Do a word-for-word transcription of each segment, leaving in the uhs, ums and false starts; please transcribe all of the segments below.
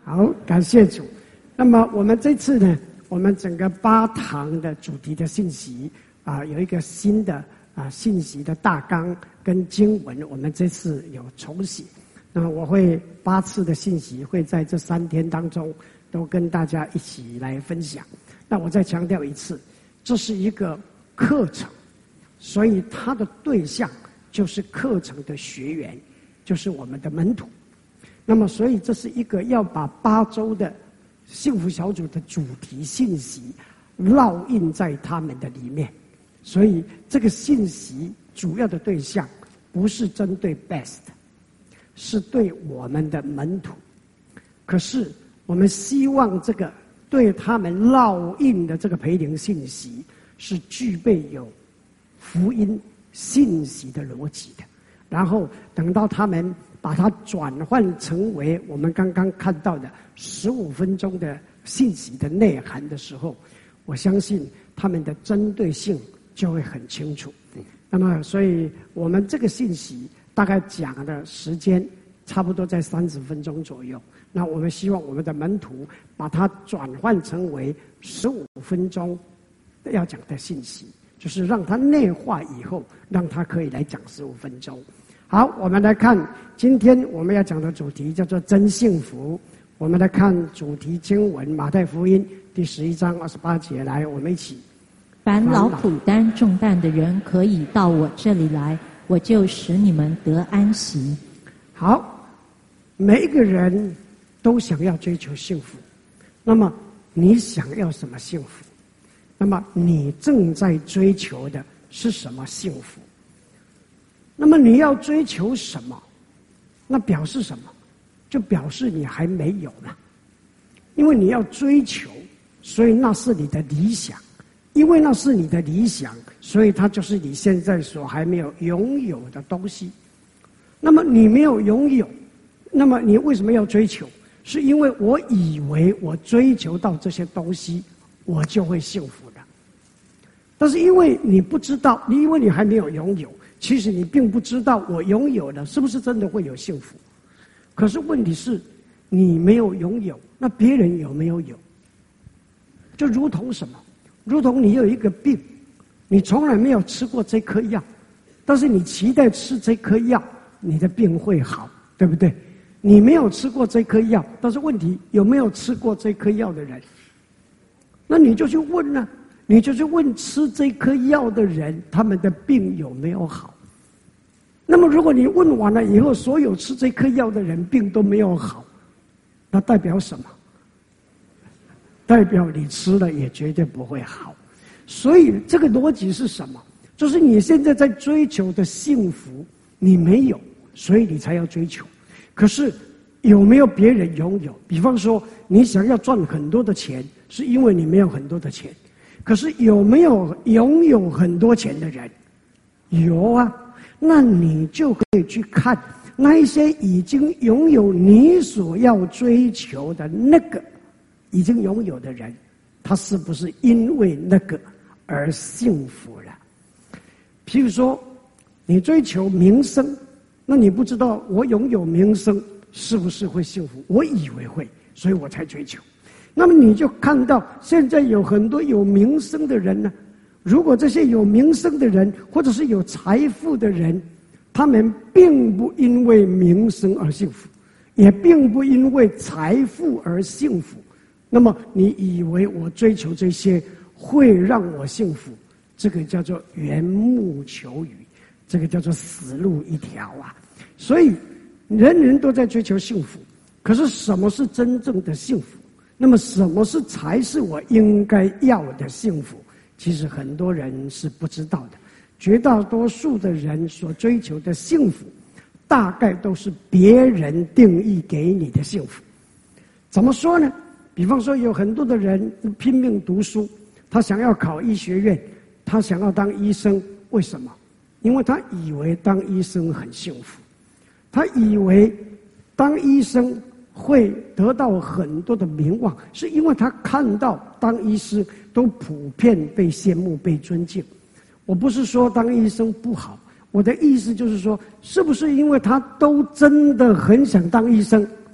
好，感谢主。那么我们这次呢，我们整个八堂的主题的信息啊，有一个新的啊信息的大纲跟经文，我们这次有重写。那么我会八次的信息会在这三天当中都跟大家一起来分享。那我再强调一次，这是一个课程，所以它的对象就是课程的学员，就是我们的门徒。那么所以这是一个要把八周的幸福小组的主题信息烙印在他们的里面。所以这个信息主要的对象不是针对 best， 是对我们的门徒。可是我们希望这个对他们烙印的这个培灵信息是具备有福音信息的逻辑的，然后等到他们把它转换成为我们刚刚看到的十五分钟的信息的内涵的时候，我相信他们的针对性就会很清楚。那么所以我们这个信息大概讲的时间差不多在三十分钟左右，那我们希望我们的门徒把它转换成为十五分钟要讲的信息，就是让它内化以后，让它可以来讲十五分钟。好，我们来看今天我们要讲的主题叫做真幸福。我们来看主题经文，马太福音第十一章二十八节。来，我们一起。 凡劳苦担重担的人，可以到我这里来，我就使你们得安息。 好，每一个人都想要追求幸福。那么你想要什么幸福？那么你正在追求的是什么幸福？那么你要追求什么？那表示什么？就表示你还没有嘛。因为你要追求，所以那是你的理想。因为那是你的理想，所以它就是你现在所还没有拥有的东西。那么你没有拥有，那么你为什么要追求？是因为我以为我追求到这些东西，我就会幸福的。但是因为你不知道，因为你还没有拥有，其实你并不知道我拥有了是不是真的会有幸福。可是问题是，你没有拥有，那别人有没有有？就如同什么？如同你有一个病，你从来没有吃过这颗药，但是你期待吃这颗药，你的病会好，对不对？你没有吃过这颗药，但是问题有没有吃过这颗药的人？那你就去问啊，你就去问吃这颗药的人，他们的病有没有好？那么如果你问完了以后，所有吃这颗药的人病都没有好，那代表什么？代表你吃了也绝对不会好。所以这个逻辑是什么？就是你现在在追求的幸福你没有，所以你才要追求。可是有没有别人拥有？比方说你想要赚很多的钱，是因为你没有很多的钱。可是有没有拥有很多钱的人？有啊。那你就可以去看那一些已经拥有你所要追求的那个已经拥有的人，他是不是因为那个而幸福了？譬如说你追求名声，那你不知道我拥有名声是不是会幸福？我以为会，所以我才追求。那么你就看到现在有很多有名声的人呢，如果这些有名声的人或者是有财富的人，他们并不因为名声而幸福，也并不因为财富而幸福。那么你以为我追求这些会让我幸福，这个叫做缘木求鱼，这个叫做死路一条啊。所以人人都在追求幸福，可是什么是真正的幸福？那么什么是才是我应该要的幸福？其实很多人是不知道的。绝大多数的人所追求的幸福，大概都是别人定义给你的幸福。怎么说呢？比方说有很多的人拼命读书，他想要考医学院，他想要当医生。为什么？因为他以为当医生很幸福，他以为当医生会得到很多的名望，是因为他看到当医师都普遍被羡慕被尊敬。我不是说当医生不好，我的意思就是说，是不是因为他都真的很想当医生，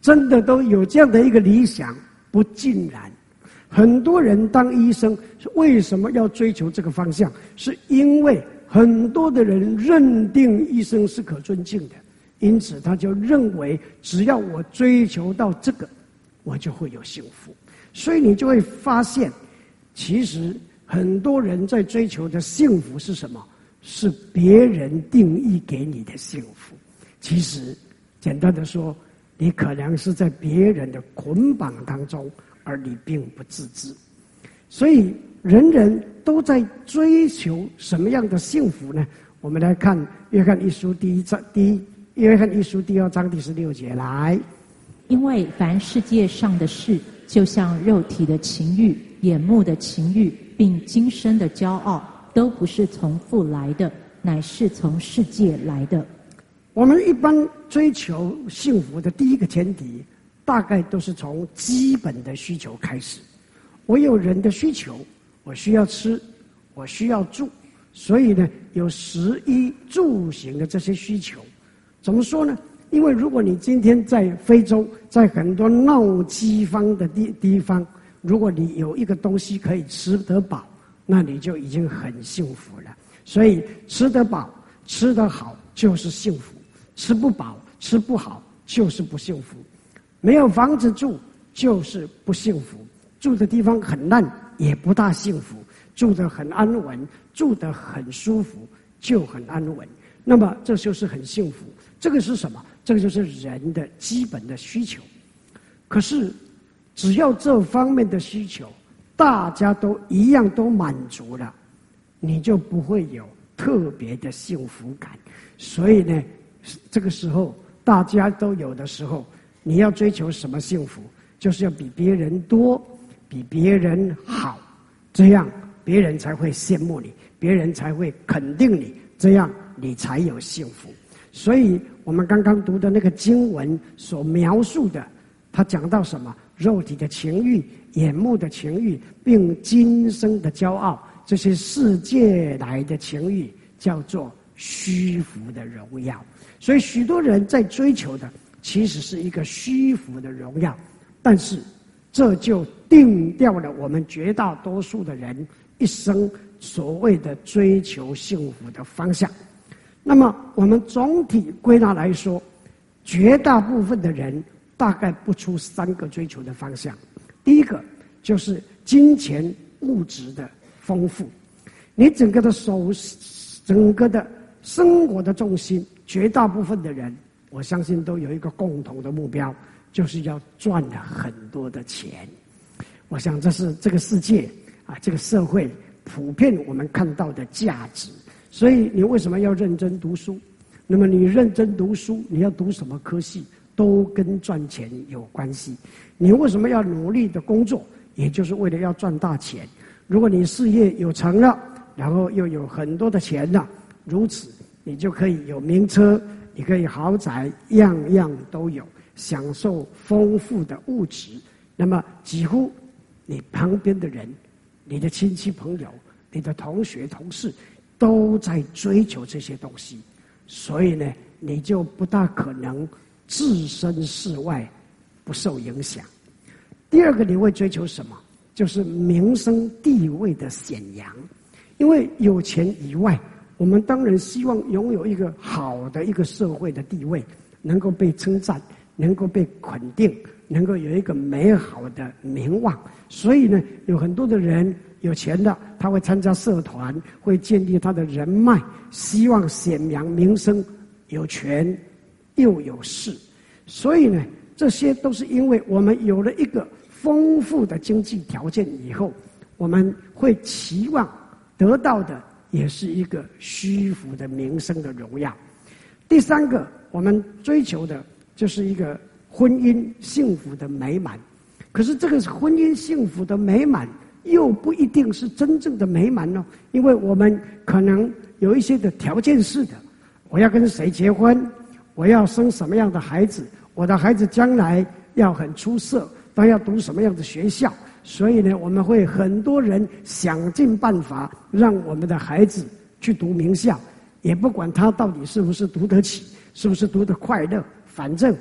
真的都有这样的一个理想？不尽然。很多人当医生，为什么要追求这个方向？是因为很多的人认定医生是可尊敬的，因此他就认为只要我追求到这个，我就会有幸福。所以你就会发现，其实很多人在追求的幸福是什么？是别人定义给你的幸福。其实简单的说，你可能是在别人的捆绑当中，而你并不自知。所以人人都在追求什么样的幸福呢？我们来看约翰一书第一章第一约翰一书第二章第十六节来。 因为凡世界上的事，就像肉体的情欲、眼目的情欲，并今生的骄傲，都不是从父来的，乃是从世界来的。 我们一般追求幸福的第一个前提，大概都是从基本的需求开始。我有人的需求，我需要吃，我需要住，所以呢，有食衣住行的这些需求。怎么说呢？因为如果你今天在非洲，在很多闹饥荒的地地方，如果你有一个东西可以吃得饱，那你就已经很幸福了。所以吃得饱、吃得好就是幸福，吃不饱、吃不好就是不幸福。没有房子住就是不幸福，住的地方很烂也不大幸福，住得很安稳、住得很舒服就很安稳。那么这就是很幸福。这个是什么？这个就是人的基本的需求。可是只要这方面的需求大家都一样都满足了，你就不会有特别的幸福感。所以呢，这个时候大家都有的时候，你要追求什么幸福？就是要比别人多，比别人好，这样别人才会羡慕你，别人才会肯定你，这样你才有幸福。所以我们刚刚读的那个经文所描述的，他讲到什么？肉体的情欲、眼目的情欲，并今生的骄傲，这些世界来的情欲，叫做虚浮的荣耀。所以许多人在追求的其实是一个虚浮的荣耀，但是这就定掉了我们绝大多数的人一生所谓的追求幸福的方向。那么我们总体归纳来说，绝大部分的人大概不出三个追求的方向。第一个就是金钱物质的丰富，你整个的手整个的生活的重心，绝大部分的人我相信都有一个共同的目标，就是要赚了很多的钱。我想这是这个世界啊，这个社会普遍我们看到的价值。所以你为什么要认真读书？那么你认真读书，你要读什么科系，都跟赚钱有关系。你为什么要努力的工作？也就是为了要赚大钱。如果你事业有成了，然后又有很多的钱了，如此你就可以有名车，你可以豪宅，样样都有，享受丰富的物质。那么几乎你旁边的人，你的亲戚朋友，你的同学同事都在追求这些东西，所以呢，你就不大可能置身事外，不受影响。第二个，你会追求什么？就是名声地位的显扬。因为有钱以外，我们当然希望拥有一个好的一个社会的地位，能够被称赞，能够被肯定，能够有一个美好的名望。所以呢，有很多的人有钱的，他会参加社团，会建立他的人脉，希望显扬名声，有权又有势。所以呢，这些都是因为我们有了一个丰富的经济条件以后，我们会期望得到的也是一个虚浮的名声的荣耀。第三个，我们追求的就是一个婚姻幸福的美满。可是这个婚姻幸福的美满又不一定是真正的美满哦，因为我们可能有一些的条件式的，我要跟谁结婚，我要生什么样的孩子，我的孩子将来要很出色，他要读什么样的学校。所以呢，我们会很多人想尽办法让我们的孩子去读名校，也不管他到底是不是读得起，是不是读得快乐，反正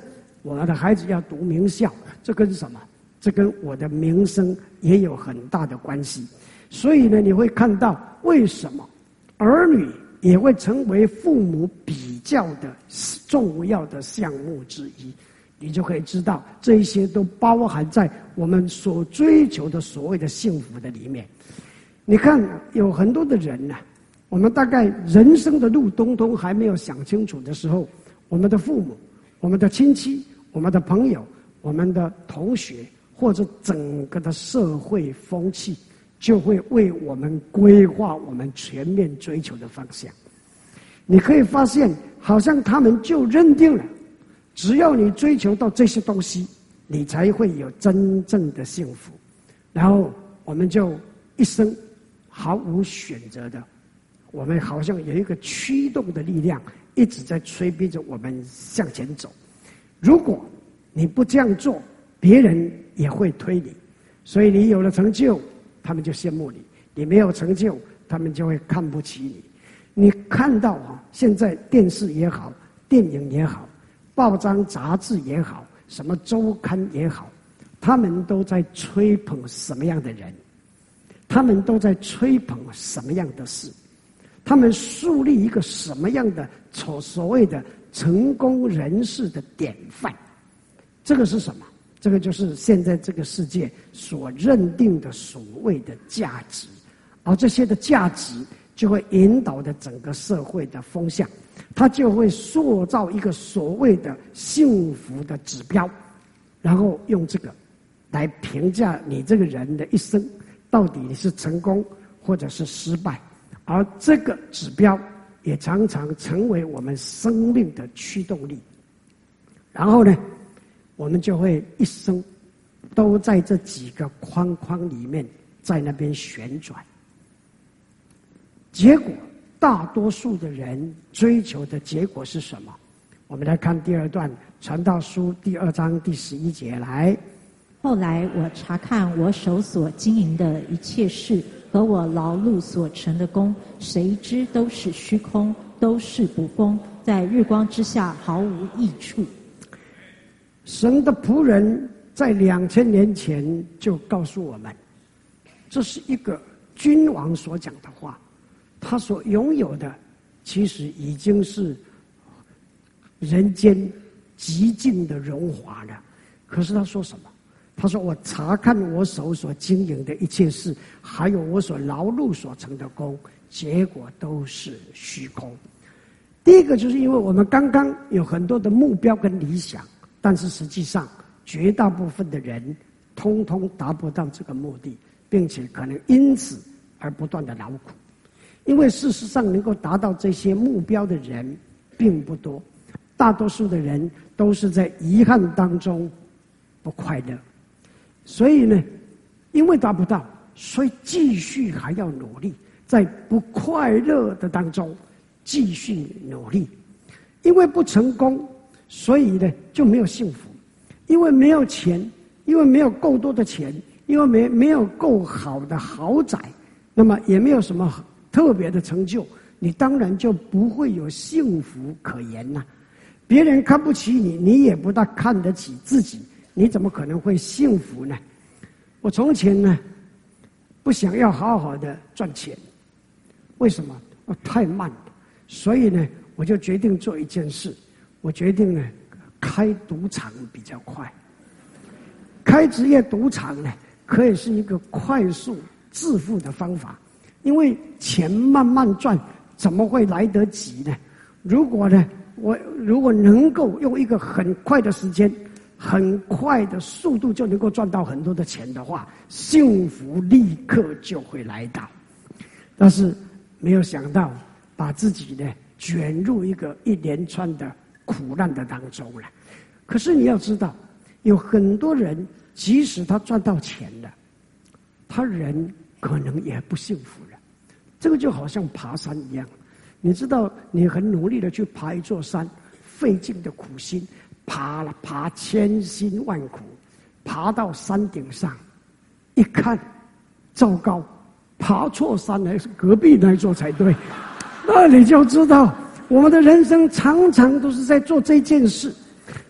我们的孩子要读名校，这跟什么？这跟我的名声也有很大的关系。所以呢，你会看到为什么儿女也会成为父母比较的重要的项目之一，你就可以知道这一些都包含在我们所追求的所谓的幸福的里面。你看有很多的人呢、啊，我们大概人生的路东东还没有想清楚的时候，我们的父母、我们的亲戚、我们的朋友、我们的同学，或者整个的社会风气，就会为我们规划我们全面追求的方向。你可以发现，好像他们就认定了，只要你追求到这些东西，你才会有真正的幸福。然后我们就一生毫无选择的，我们好像有一个驱动的力量，一直在催逼着我们向前走。如果你不这样做，别人也会推你，所以你有了成就，他们就羡慕你；你没有成就，他们就会看不起你。你看到啊，现在电视也好，电影也好，报章杂志也好，什么周刊也好，他们都在吹捧什么样的人？他们都在吹捧什么样的事？他们树立一个什么样的所所谓的成功人士的典范？这个是什么？这个就是现在这个世界所认定的所谓的价值，而这些的价值就会引导的整个社会的风向，它就会塑造一个所谓的幸福的指标，然后用这个来评价你这个人的一生，到底你是成功或者是失败。而这个指标也常常成为我们生命的驱动力。然后呢，我们就会一生都在这几个框框里面在那边旋转。结果大多数的人追求的结果是什么？我们来看第二段传道书第二章第十一节来。 后来我查看我手所经营的一切事和我劳碌所成的功，谁知都是虚空，都是捕风，在日光之下毫无益处。 神的仆人在两千年前就告诉我们，这是一个君王所讲的话，他所拥有的其实已经是人间极尽的荣华了。可是他说什么？他说我查看我手所经营的一切事，还有我所劳碌所成的功，结果都是虚空。第一个就是因为我们刚刚有很多的目标跟理想，但是实际上绝大部分的人通通达不到这个目的，并且可能因此而不断的劳苦。因为事实上能够达到这些目标的人并不多，大多数的人都是在遗憾当中不快乐。所以呢，因为达不到，所以继续还要努力，在不快乐的当中继续努力。因为不成功，所以呢就没有幸福。因为没有钱，因为没有够多的钱，因为没没有够好的豪宅，那么也没有什么特别的成就，你当然就不会有幸福可言呐、啊。别人看不起你，你也不大看得起自己，你怎么可能会幸福呢？我从前呢，不想要好好的赚钱，为什么？我太慢了，所以呢，我就决定做一件事，我决定呢，开赌场比较快。开职业赌场呢，可以是一个快速致富的方法，因为钱慢慢赚，怎么会来得及呢？如果呢，我如果能够用一个很快的时间，很快的速度就能够赚到很多的钱的话，幸福立刻就会来到。但是没有想到，把自己呢卷入一个一连串的苦难的当中了。可是你要知道，有很多人即使他赚到钱了，他人可能也不幸福了。这个就好像爬山一样，你知道，你很努力的去爬一座山，费尽的苦心。爬了爬千辛万苦，爬到山顶上，一看，糟糕，爬错山了，是隔壁那一座才对。那你就知道，我们的人生常常都是在做这件事，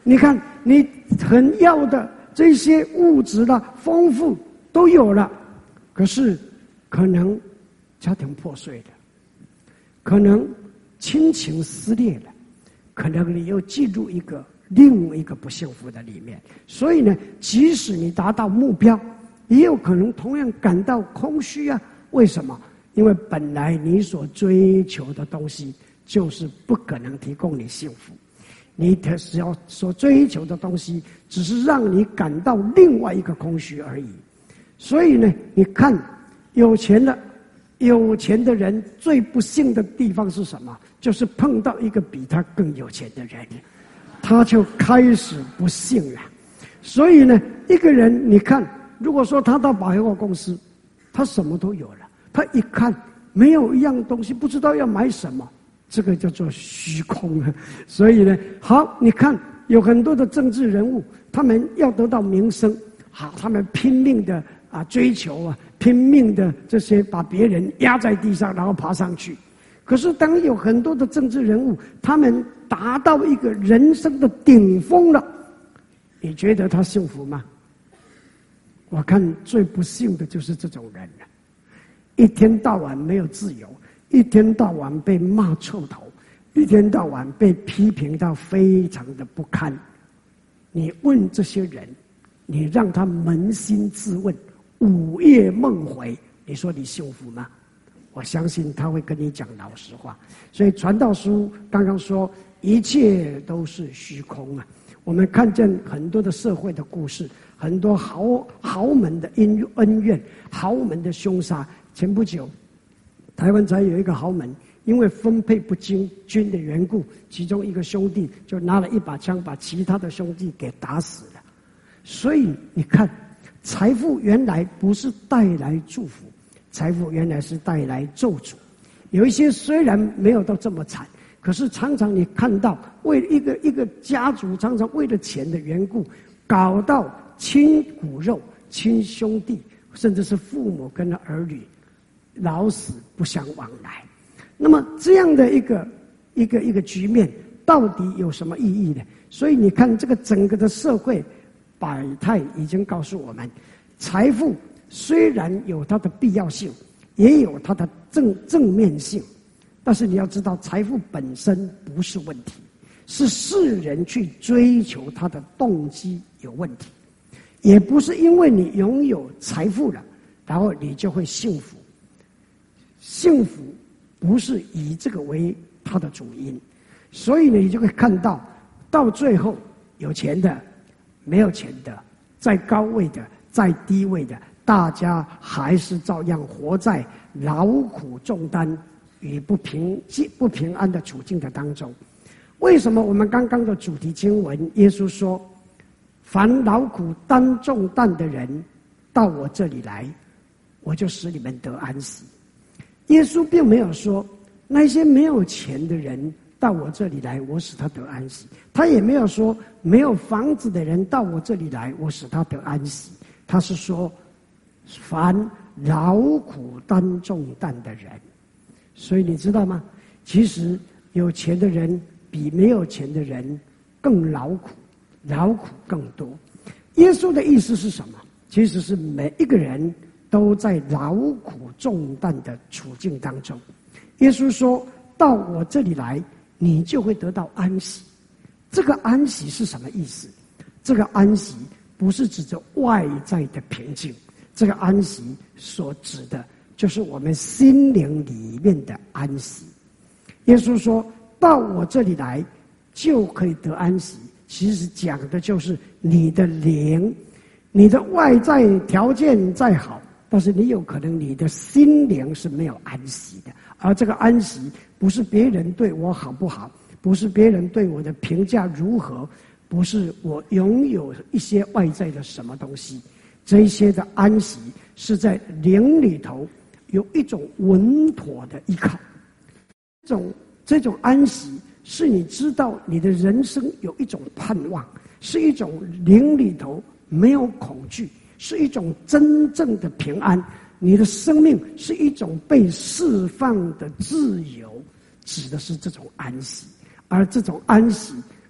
你看你很要的这些物质的丰富都有了，可是可能家庭破碎了，可能亲情撕裂了，可能你又进入一个另一个不幸福的里面。所以呢，即使你达到目标，也有可能同样感到空虚啊。为什么？因为本来你所追求的东西就是不可能提供你幸福，你的所所追求的东西只是让你感到另外一个空虚而已。所以呢，你看有钱的有钱的人最不幸的地方是什么？就是碰到一个比他更有钱的人，他就开始不幸了。所以呢，一个人你看，如果说他到百货公司，他什么都有了，他一看没有一样东西，不知道要买什么，这个叫做虚空啊。所以呢，好，你看有很多的政治人物，他们要得到名声，好，他们拼命的啊追求啊，拼命的这些把别人压在地上，然后爬上去。可是当有很多的政治人物，他们达到一个人生的顶峰了，你觉得他幸福吗？我看最不幸的就是这种人了，一天到晚没有自由，一天到晚被骂臭头，一天到晚被批评到非常的不堪。你问这些人，你让他扪心自问，午夜梦回，你说你幸福吗？我相信他会跟你讲老实话。所以传道书刚刚说一切都是虚空啊。我们看见很多的社会的故事，很多豪豪门的恩恩怨，豪门的凶杀。前不久台湾才有一个豪门，因为分配不均均的缘故，其中一个兄弟就拿了一把枪把其他的兄弟给打死了。所以你看，财富原来不是带来祝福，财富原来是带来咒诅。有一些虽然没有到这么惨，可是常常你看到为一个一个家族常常为了钱的缘故，搞到亲骨肉、亲兄弟，甚至是父母跟儿女老死不相往来。那么这样的一个一个一个局面到底有什么意义呢？所以你看这个整个的社会百态已经告诉我们，财富虽然有它的必要性，也有它的正正面性，但是你要知道，财富本身不是问题，是世人去追求它的动机有问题。也不是因为你拥有财富了，然后你就会幸福。幸福不是以这个为它的主因，所以你就会看到，到最后有钱的、没有钱的、在高位的、在低位的，大家还是照样活在劳苦重担与不平不平安的处境的当中。为什么我们刚刚的主题经文，耶稣说：“凡劳苦担重担的人，到我这里来，我就使你们得安息。”耶稣并没有说那些没有钱的人到我这里来，我使他得安息。他也没有说没有房子的人到我这里来，我使他得安息。他是说，凡劳苦担重担的人。所以你知道吗？其实有钱的人比没有钱的人更劳苦，劳苦更多。耶稣的意思是什么？其实是每一个人都在劳苦重担的处境当中。耶稣说到我这里来，你就会得到安息。这个安息是什么意思？这个安息不是指着外在的平静，这个安息所指的就是我们心灵里面的安息。耶稣说到我这里来就可以得安息，其实讲的就是你的灵。你的外在条件再好，但是你有可能你的心灵是没有安息的。而这个安息不是别人对我好不好，不是别人对我的评价如何，不是我拥有一些外在的什么东西，这一些的安息是在灵里头有一种稳妥的依靠。这种这种安息是你知道你的人生有一种盼望，是一种灵里头没有恐惧，是一种真正的平安。你的生命是一种被释放的自由，指的是这种安息。而这种安息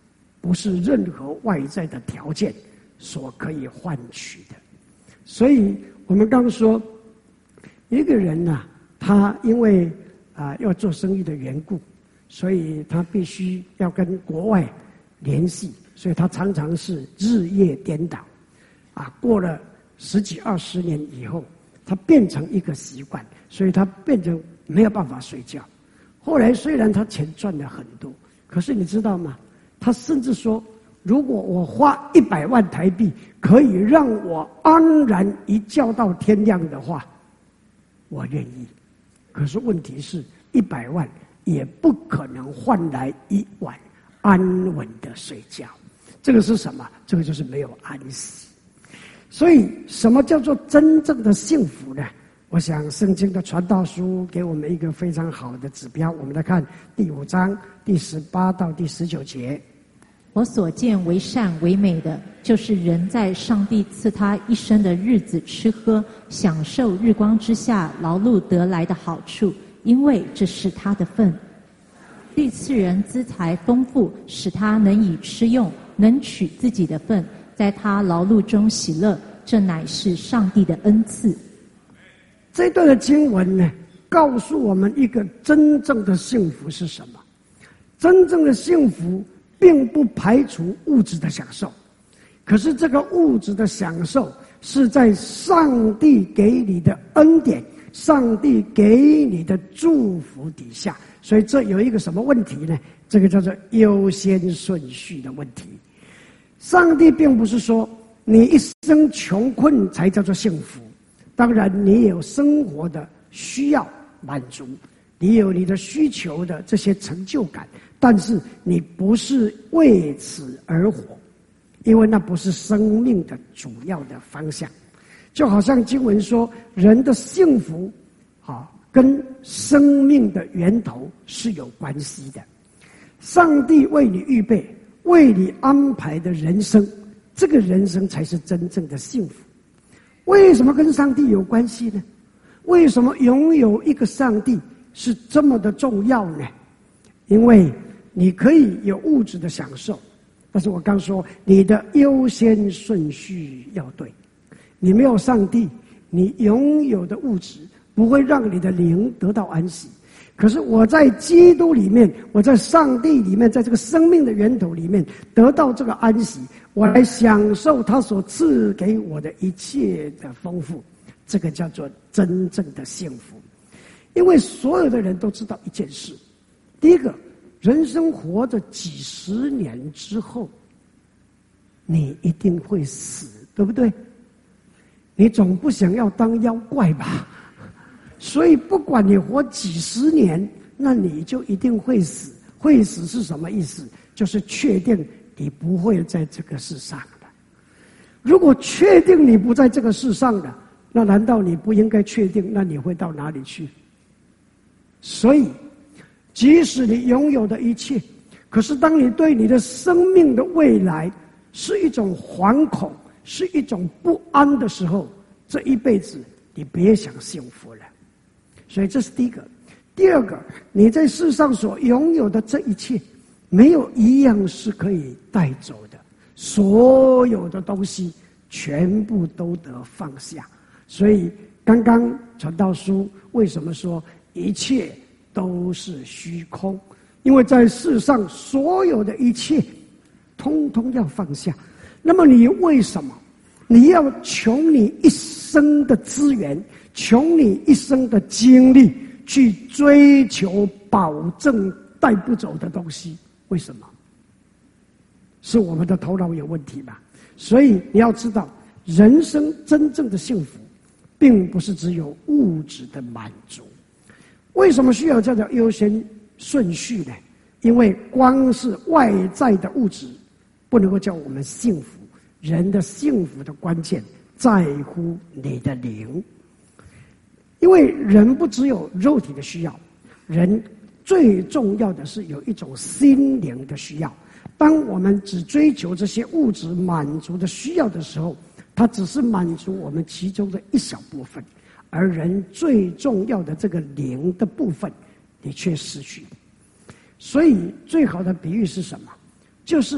不是任何外在的条件所可以换取的。所以我们刚说，一个人呢、啊，他因为啊、呃、要做生意的缘故，所以他必须要跟国外联系，所以他常常是日夜颠倒。啊，过了十几二十年以后，他变成一个习惯，所以他变成没有办法睡觉。后来虽然他钱赚了很多，可是你知道吗？他甚至说，如果我花一百万台币可以让我安然一觉到天亮的话，我愿意。可是问题是，一百万也不可能换来一晚安稳的睡觉。这个是什么？这个就是没有安息。所以，什么叫做真正的幸福呢？我想，圣经的传道书给我们一个非常好的指标。我们来看第五章第十八到第十九节。 我所见为善为美的，就是人在上帝赐他一生的日子吃喝，享受日光之下劳碌得来的好处，因为这是他的份。第赐人资财丰富，使他能以吃用，能取自己的份，在他劳碌中喜乐，这乃是上帝的恩赐。 这段的经文呢，告诉我们一个真正的幸福是什么？真正的幸福并不排除物质的享受，可是这个物质的享受是在上帝给你的恩典、上帝给你的祝福底下。所以这有一个什么问题呢？这个叫做优先顺序的问题。上帝并不是说你一生穷困才叫做幸福，当然你也有生活的需要满足，你有你的需求的这些成就感，但是你不是为此而活，因为那不是生命的主要的方向。就好像经文说，人的幸福啊，跟生命的源头是有关系的。上帝为你预备、为你安排的人生，这个人生才是真正的幸福。为什么跟上帝有关系呢？为什么拥有一个上帝是这么的重要呢？因为你可以有物质的享受，但是我刚说你的优先顺序要对。你没有上帝，你拥有的物质不会让你的灵得到安息。可是我在基督里面，我在上帝里面，在这个生命的源头里面得到这个安息，我来享受他所赐给我的一切的丰富，这个叫做真正的幸福。因为所有的人都知道一件事，第一个，人生活着几十年之后，你一定会死，对不对？你总不想要当妖怪吧？所以不管你活几十年，那你就一定会死。会死是什么意思？就是确定你不会在这个世上的。如果确定你不在这个世上的，那难道你不应该确定那你会到哪里去？所以即使你拥有的一切，可是当你对你的生命的未来是一种惶恐，是一种不安的时候，这一辈子你别想幸福了。所以这是第一个。第二个，你在世上所拥有的这一切，没有一样是可以带走的，所有的东西全部都得放下。所以刚刚传道书为什么说一切都是虚空？因为在世上所有的一切通通要放下。那么你为什么你要穷你一生的资源，穷你一生的精力去追求保证带不走的东西？为什么？是我们的头脑有问题吧？所以你要知道，人生真正的幸福并不是只有物质的满足。为什么需要叫做优先顺序呢？因为光是外在的物质不能够叫我们幸福，人的幸福的关键在乎你的灵。因为人不只有肉体的需要，人最重要的是有一种心灵的需要。当我们只追求这些物质满足的需要的时候，它只是满足我们其中的一小部分，而人最重要的这个灵的部分你却失去。所以最好的比喻是什么？就是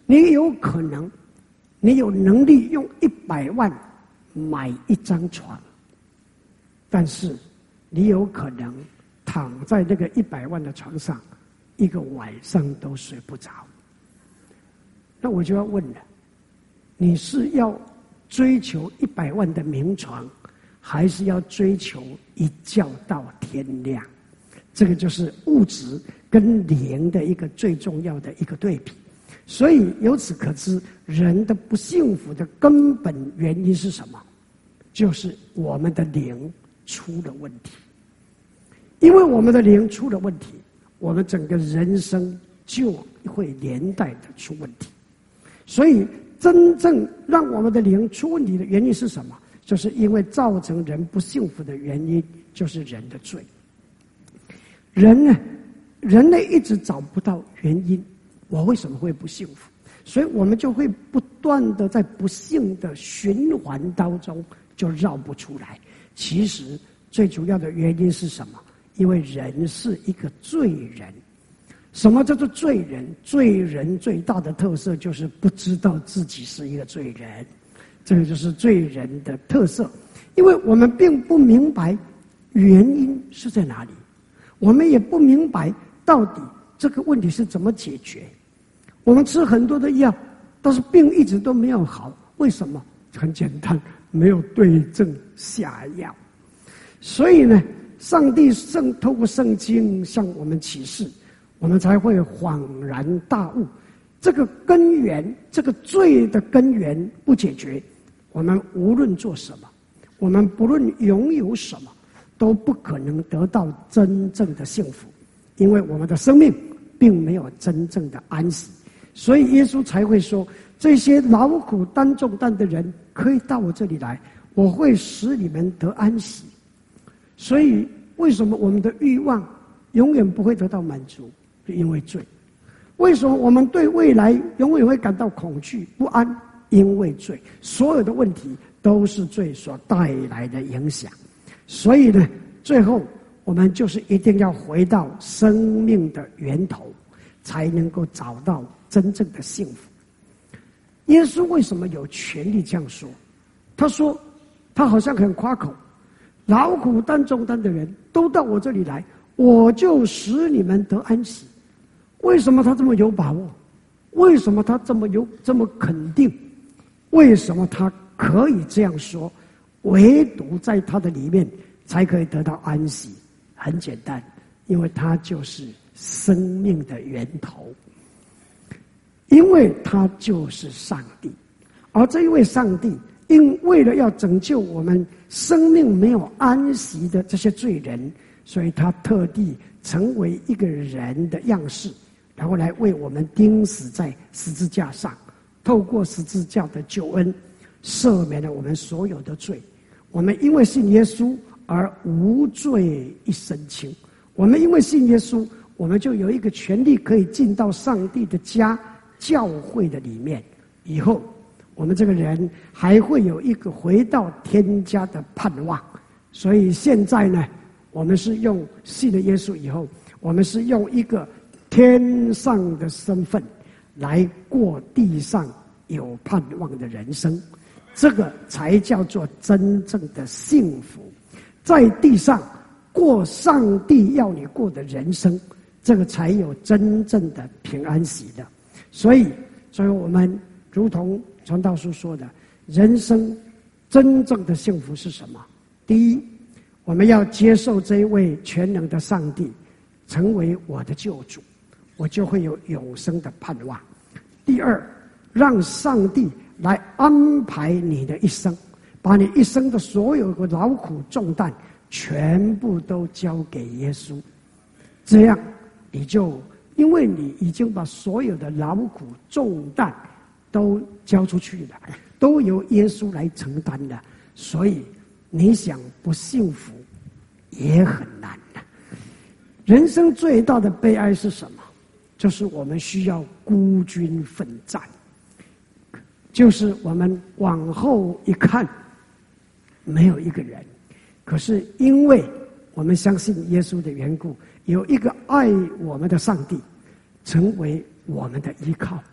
你有可能，你有能力用一百万买一张床，但是你有可能躺在那个一百万的床上，一个晚上都睡不着。那我就要问了，你是要追求一百万的名床，还是要追求一觉到天亮？这个就是物质跟灵的一个最重要的一个对比。所以由此可知，人的不幸福的根本原因是什么？就是我们的灵出了问题。因为我们的灵出了问题，我们整个人生就会连带的出问题。所以真正让我们的灵出问题的原因是什么？就是因为造成人不幸福的原因，就是人的罪。人呢，人类一直找不到原因，我为什么会不幸福？所以我们就会不断的在不幸的循环当中就绕不出来。其实最主要的原因是什么？因为人是一个罪人。什么叫做罪人？罪人最大的特色就是不知道自己是一个罪人，这个就是罪人的特色。因为我们并不明白原因是在哪里，我们也不明白到底这个问题是怎么解决。我们吃很多的药，但是病一直都没有好，为什么？很简单，没有对症下药。所以呢，上帝圣透过圣经向我们启示，我们才会恍然大悟。这个根源，这个罪的根源不解决，我们无论做什么，我们不论拥有什么，都不可能得到真正的幸福，因为我们的生命并没有真正的安息。所以耶稣才会说，这些劳苦担重担的人可以到我这里来，我会使你们得安息。所以为什么我们的欲望永远不会得到满足？因为罪。为什么我们对未来永远会感到恐惧不安？因为罪。所有的问题都是罪所带来的影响。所以呢，最后我们就是一定要回到生命的源头，才能够找到真正的幸福。耶稣为什么有权利这样说？他说，他好像很夸口，劳苦担重担的人都到我这里来，我就使你们得安息。为什么他这么有把握？为什么他这么有这么肯定？为什么他可以这样说？唯独在他的里面才可以得到安息。很简单，因为他就是生命的源头，因为他就是上帝。而这一位上帝，因为了要拯救我们生命没有安息的这些罪人，所以他特地成为一个人的样式，然后来为我们钉死在十字架上，透过十字架的救恩赦免了我们所有的罪。我们因为信耶稣而无罪一身轻，我们因为信耶稣，我们就有一个权利可以进到上帝的家教会的里面。以后我们这个人还会有一个回到天家的盼望。所以现在呢，我们是用信了耶稣以后，我们是用一个天上的身份来过地上有盼望的人生，这个才叫做真正的幸福。在地上过上帝要你过的人生，这个才有真正的平安喜乐。所以所以我们如同传道书说的，人生真正的幸福是什么？第一，我们要接受这一位全能的上帝成为我的救主，我就会有永生的盼望。第二，让上帝来安排你的一生，把你一生的所有的劳苦重担全部都交给耶稣，这样你就因为你已经把所有的劳苦重担都交出去了，都由耶稣来承担了，所以你想不幸福也很难了。人生最大的悲哀是什么？就是我们需要孤军奋战，就是我们往后一看没有一个人，可是因为我们相信耶稣的缘故，有一个爱我们的上帝成为我们的依靠，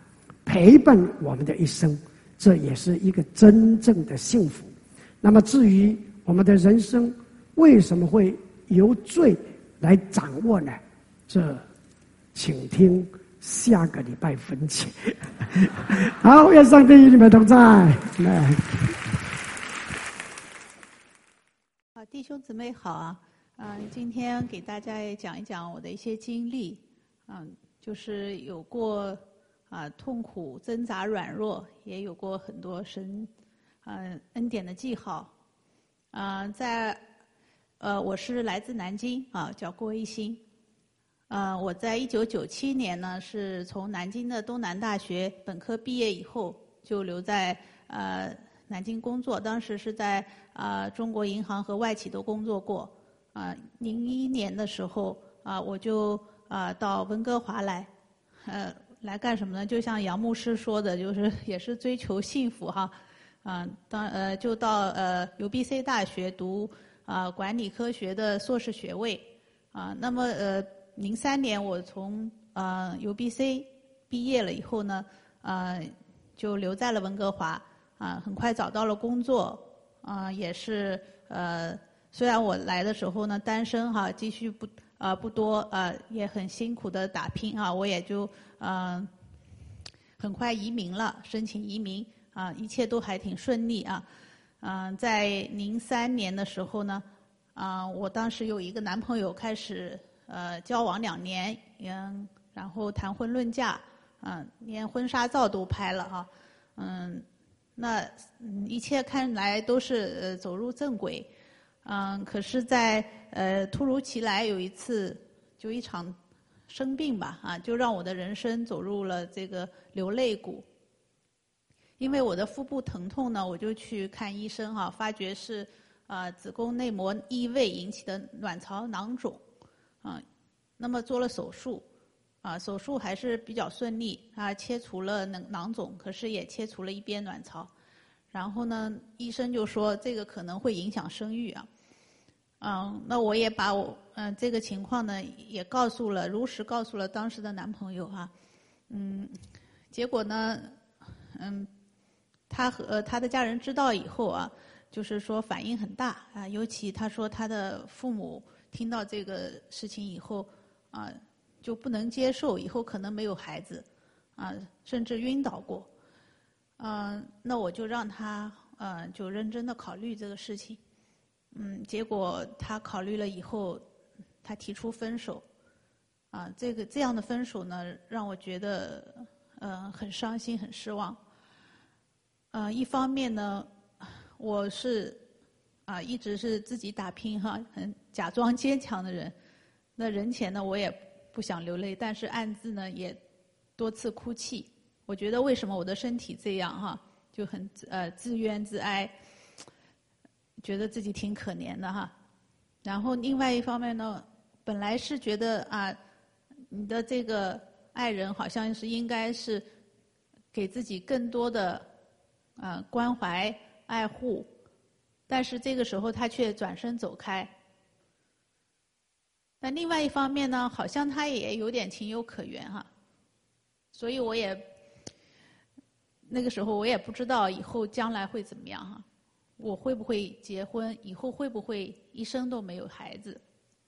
陪伴我们的一生，这也是一个真正的幸福。那么至于我们的人生为什么会由罪来掌握呢？这请听下个礼拜分解。好，愿上帝与你们同在。来， 好，弟兄姊妹好啊，嗯，今天给大家也讲一讲我的一些经历，嗯，就是有过啊痛苦、挣扎、软弱，也有过很多神嗯恩典的记号，啊，在呃我是来自南京啊，叫郭一新。呃，我在一九九七年呢，是从南京的东南大学本科毕业以后，就留在呃南京工作。当时是在呃中国银行和外企都工作过。啊、呃，零一年的时候啊、呃，我就啊、呃、到温哥华来，呃，来干什么呢？就像杨牧师说的，就是也是追求幸福哈。啊、呃，当呃就到呃 U B C 大学读啊、呃、管理科学的硕士学位。啊、呃，那么呃。零三年我从呃 U B C 毕业了以后呢，呃就留在了温哥华啊、呃，很快找到了工作啊、呃，也是呃虽然我来的时候呢单身哈，积蓄不呃不多呃，也很辛苦的打拼啊，我也就嗯、呃、很快移民了，申请移民啊、呃，一切都还挺顺利啊。嗯、呃，在零三年的时候呢，啊、呃，我当时有一个男朋友开始。呃，交往两年，嗯，然后谈婚论嫁，嗯，连婚纱照都拍了哈，嗯，那嗯一切看来都是呃走入正轨，嗯，可是在，在呃突如其来有一次，就一场生病吧，啊，就让我的人生走入了这个流泪谷。因为我的腹部疼痛呢，我就去看医生哈，发觉是呃子宫内膜异位引起的卵巢囊肿。啊，那么做了手术，啊，手术还是比较顺利，啊，切除了囊囊肿，可是也切除了一边卵巢，然后呢，医生就说这个可能会影响生育啊，嗯，那我也把我嗯这个情况呢也告诉了，如实告诉了当时的男朋友哈，嗯，结果呢，嗯，他和、呃、他的家人知道以后啊，就是说反应很大啊，尤其他说他的父母。听到这个事情以后，啊，就不能接受，以后可能没有孩子，啊，甚至晕倒过，嗯，那我就让他，嗯，就认真的考虑这个事情，嗯，结果他考虑了以后，他提出分手，啊，这个这样的分手呢，让我觉得，嗯，很伤心，很失望，呃，一方面呢，我是。啊，一直是自己打拼哈，很假装坚强的人。那人前呢，我也不想流泪，但是暗自呢也多次哭泣。我觉得为什么我的身体这样哈，就很呃自怨自哀，觉得自己挺可怜的哈。然后另外一方面呢，本来是觉得啊，你的这个爱人好像是应该是给自己更多的啊关怀爱护。但是这个时候他却转身走开。但另外一方面呢，好像他也有点情有可原哈。所以我也那个时候我也不知道以后将来会怎么样哈，我会不会结婚，以后会不会一生都没有孩子。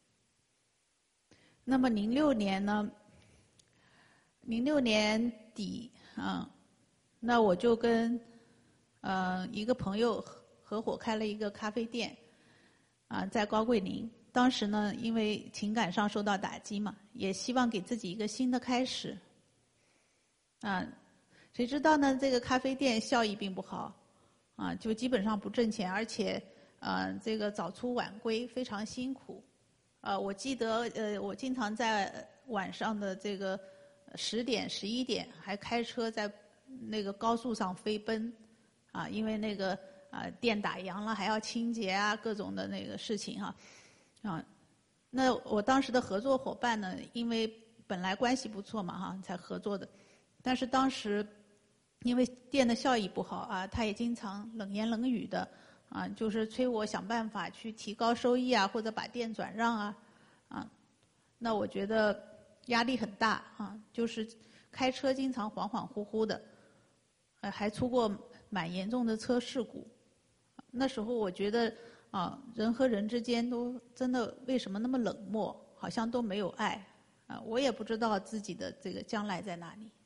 那么零六年呢，零六年底啊，那我就跟呃一个朋友。合伙开了一个咖啡店，啊，在高桂林。当时呢，因为情感上受到打击嘛，也希望给自己一个新的开始。啊，谁知道呢？这个咖啡店效益并不好，啊，就基本上不挣钱，而且，啊，这个早出晚归，非常辛苦。啊，我记得，呃，我经常在晚上的这个十点、十一点还开车在那个高速上飞奔，啊，因为那个。啊，店打烊了还要清洁啊，各种的那个事情哈，啊，那我当时的合作伙伴呢，因为本来关系不错嘛哈，才合作的，但是当时因为店的效益不好啊，他也经常冷言冷语的啊，就是催我想办法去提高收益啊，或者把店转让啊，啊，那我觉得压力很大啊，就是开车经常恍恍惚惚的，呃，还出过蛮严重的车事故。那时候我觉得啊，人和人之间都真的为什么那么冷漠，好像都没有爱啊，我也不知道自己的这个将来在哪里。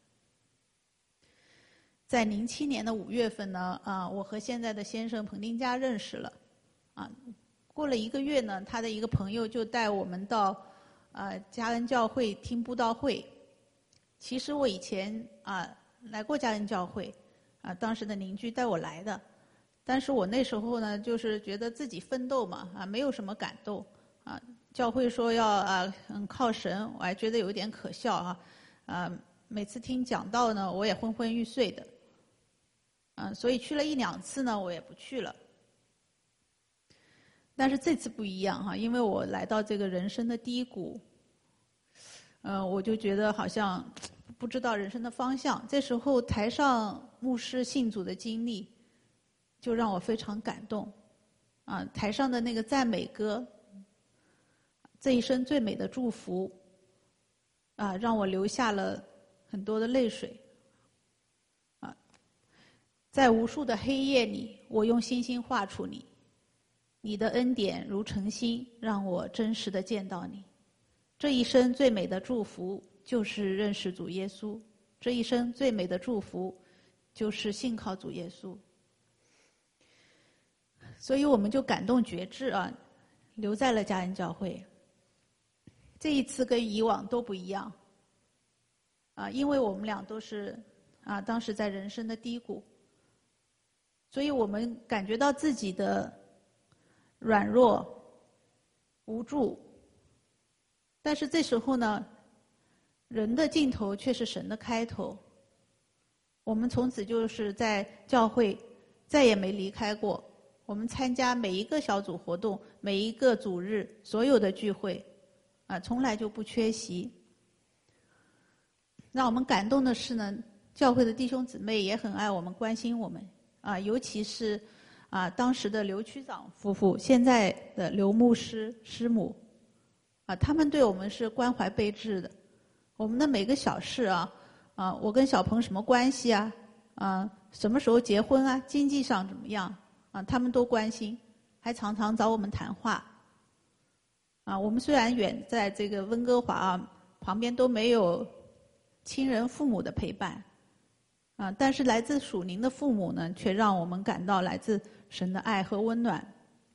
在零七年的五月份呢，啊，我和现在的先生彭丁家认识了，啊，过了一个月呢，他的一个朋友就带我们到啊嘉恩教会听布道会。其实我以前啊来过嘉恩教会，啊，当时的邻居带我来的，但是我那时候呢，就是觉得自己奋斗嘛，啊，没有什么感动，啊，教会说要啊嗯靠神，我还觉得有点可笑啊，啊，每次听讲道呢，我也昏昏欲睡的。嗯，所以去了一两次呢，我也不去了。但是这次不一样哈，因为我来到这个人生的低谷，嗯，我就觉得好像不知道人生的方向。这时候台上牧师信主的经历，就让我非常感动。啊，台上的那个赞美歌，这一生最美的祝福，啊，让我流下了很多的泪水。在无数的黑夜里，我用星星画出你，你的恩典如晨星，让我真实的见到你。这一生最美的祝福就是认识主耶稣，这一生最美的祝福就是信靠主耶稣。所以我们就感动决志啊，留在了嘉恩教会。这一次跟以往都不一样啊，因为我们俩都是啊，当时在人生的低谷。所以我们感觉到自己的软弱、无助，但是这时候呢，人的尽头却是神的开头。我们从此就是在教会再也没离开过，我们参加每一个小组活动、每一个主日、所有的聚会，啊，从来就不缺席。让我们感动的是呢，教会的弟兄姊妹也很爱我们、关心我们。啊，尤其是啊，当时的刘区长夫妇，现在的刘牧师师母，啊，他们对我们是关怀备至的。我们的每个小事啊，啊，我跟小鹏什么关系啊，啊，什么时候结婚啊，经济上怎么样啊，他们都关心，还常常找我们谈话。啊，我们虽然远在这个温哥华啊，旁边都没有亲人父母的陪伴。啊，但是来自属灵的父母呢，却让我们感到来自神的爱和温暖。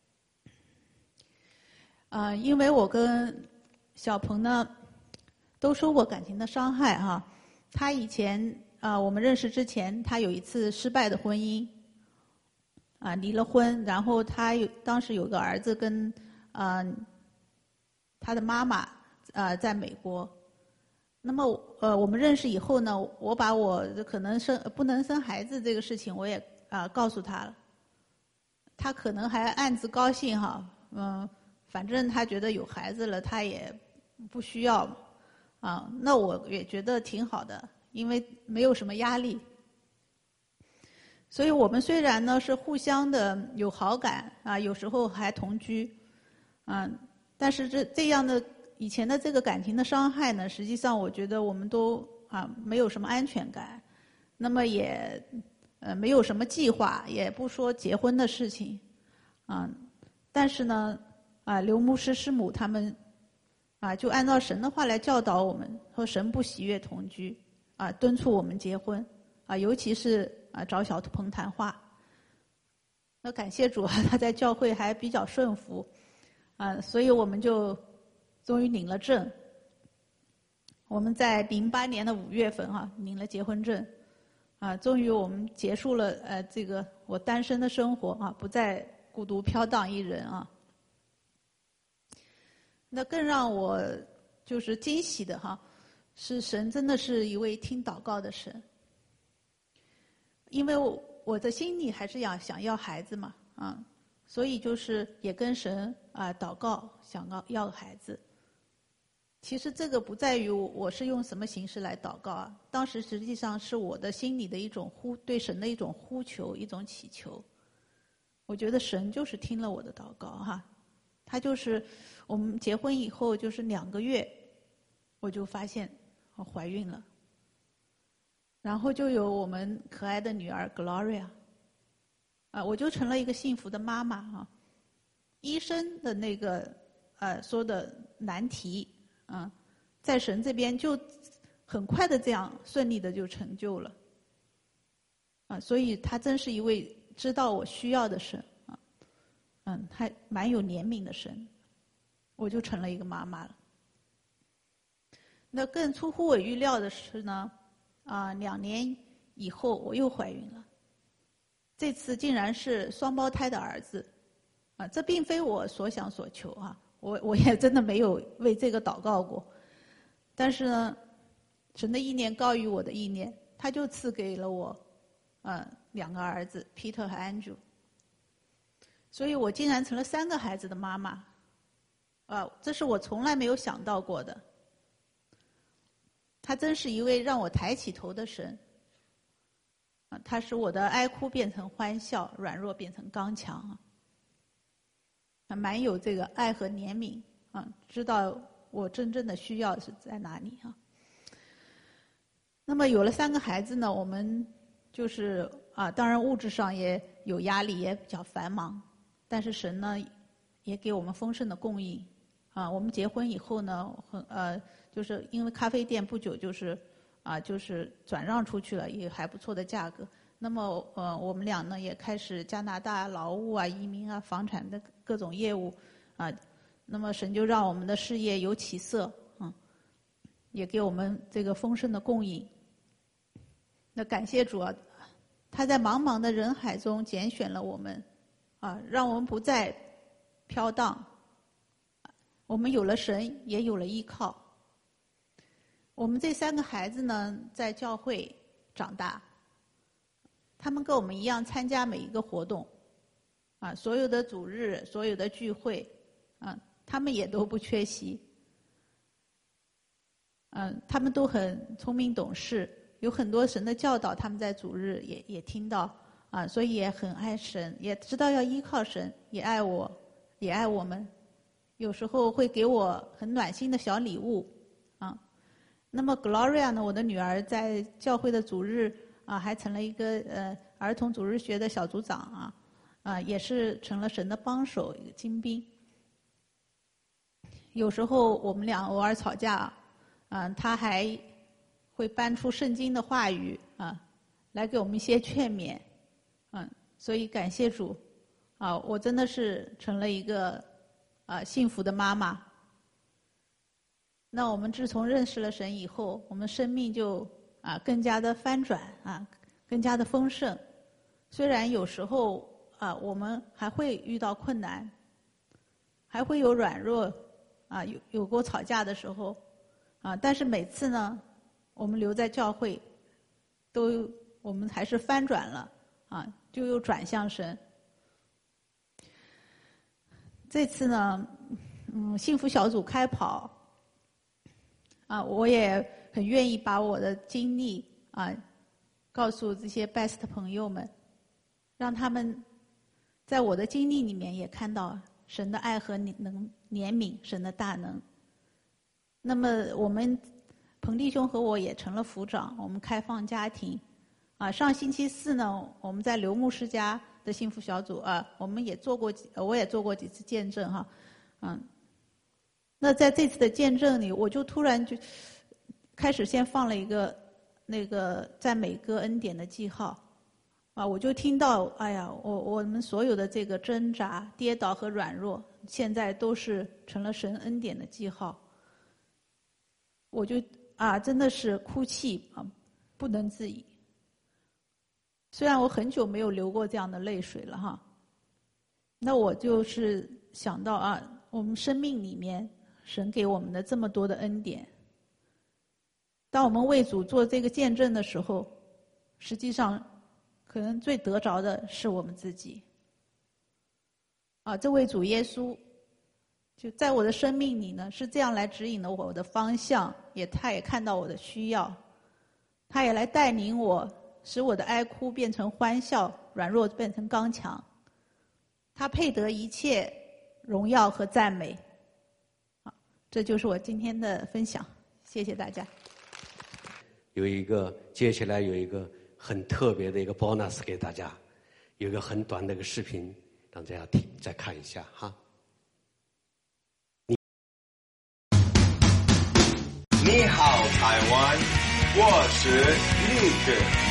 啊，因为我跟小鹏呢都受过感情的伤害哈。他以前啊，我们认识之前，他有一次失败的婚姻，啊，离了婚，然后他有当时有个儿子跟啊他的妈妈啊在美国。那么呃，我们认识以后呢，我把我可能生不能生孩子这个事情，我也啊、呃、告诉他了。他可能还暗自高兴哈，嗯，反正他觉得有孩子了，他也不需要啊。那我也觉得挺好的，因为没有什么压力。所以我们虽然呢是互相的有好感啊，有时候还同居，嗯，但是这这样的。以前的这个感情的伤害呢，实际上我觉得我们都啊没有什么安全感，那么也呃没有什么计划，也不说结婚的事情，啊，但是呢啊刘牧师师母他们啊就按照神的话来教导我们，和神不喜悦同居，啊敦促我们结婚，啊尤其是啊找小鹏谈话。那感谢主啊，他在教会还比较顺服，啊所以我们就。终于领了证，我们在零八年的五月份哈、啊、领了结婚证，啊，终于我们结束了呃这个我单身的生活啊，不再孤独飘荡一人啊。那更让我就是惊喜的哈、啊，是神真的是一位听祷告的神，因为我我的心里还是要想要孩子嘛啊，所以就是也跟神啊祷告，想要要孩子。其实这个不在于我是用什么形式来祷告啊，当时实际上是我的心里的一种呼，对神的一种呼求，一种祈求。我觉得神就是听了我的祷告哈，他就是我们结婚以后就是两个月，我就发现我怀孕了， 然后就有我们可爱的女儿 Gloria， 啊，我就成了一个幸福的妈妈啊。医生的那个呃说的难题，啊，在神这边就很快的这样顺利的就成就了，啊，所以他真是一位知道我需要的神啊，嗯，还蛮有怜悯的神，我就成了一个妈妈了。那更出乎我预料的是呢，啊，两年以后我又怀孕了，这次竟然是双胞胎的儿子。啊，这并非我所想所求啊，我我也真的没有为这个祷告过，但是呢，神的意念高于我的意念，他就赐给了我，呃，两个儿子 Peter 和 Andrew， 所以我竟然成了三个孩子的妈妈，啊，这是我从来没有想到过的。他真是一位让我抬起头的神，啊，他使我的哀哭变成欢笑，软弱变成刚强啊。还蛮有这个爱和怜悯啊，知道我真正的需要是在哪里啊。那么有了三个孩子呢，我们就是啊，当然物质上也有压力，也比较繁忙，但是神呢也给我们丰盛的供应啊。我们结婚以后呢，很呃，就是因为咖啡店不久就是啊，就是转让出去了，也还不错的价格。那么，呃，我们俩呢也开始加拿大劳务啊、移民啊、房产的各种业务，啊，那么神就让我们的事业有起色，嗯，也给我们这个丰盛的供应。那感谢主啊，他在茫茫的人海中拣选了我们，啊，让我们不再飘荡，我们有了神，也有了依靠。我们这三个孩子呢，在教会长大。他们跟我们一样参加每一个活动，啊，所有的主日、所有的聚会，啊，他们也都不缺席。嗯，他们都很聪明懂事，有很多神的教导，他们在主日也也听到，啊，所以也很爱神，也知道要依靠神，也爱我，也爱我们。有时候会给我很暖心的小礼物，啊。那么 Gloria 呢，我的女儿在教会的主日。啊，还成了一个呃儿童主日学的小组长啊，啊，也是成了神的帮手，一个精兵。有时候我们俩偶尔吵架，啊，他还会搬出圣经的话语啊，来给我们一些劝勉，嗯，所以感谢主，啊，我真的是成了一个啊幸福的妈妈。那我们自从认识了神以后，我们生命就。啊，更加的翻转啊，更加的丰盛。虽然有时候啊，我们还会遇到困难，还会有软弱，啊，有有过吵架的时候，啊，但是每次呢，我们留在教会，都我们还是翻转了，啊，就又转向神。这次呢，嗯，幸福小组开跑，啊，我也。很愿意把我的经历啊，告诉这些 best 朋友们，让他们在我的经历里面也看到神的爱和能怜悯，神的大能。那么我们彭弟兄和我也成了辅长，我们开放家庭，啊，上星期四呢，我们在刘牧师家的幸福小组啊，我们也做过，我也做过几次见证哈，嗯，那在这次的见证里，我就突然就。开始先放了一个那个赞美歌恩典的记号，啊，我就听到，哎呀，我我们所有的这个挣扎、跌倒和软弱，现在都是成了神恩典的记号。我就啊，真的是哭泣啊，不能自已。虽然我很久没有流过这样的泪水了哈，那我就是想到啊，我们生命里面神给我们的这么多的恩典。当我们为主做这个见证的时候，实际上可能最得着的是我们自己。啊，这位主耶稣就在我的生命里呢，是这样来指引了我的方向，也他也看到我的需要，他也来带领我，使我的哀哭变成欢笑，软弱变成刚强。他配得一切荣耀和赞美。好，这就是我今天的分享，谢谢大家。 有一个接下来有一个很特别的一个 bonus 给大家，有一个很短的一个视频，让大家听再看一下哈。 你好，台湾，我是立刻。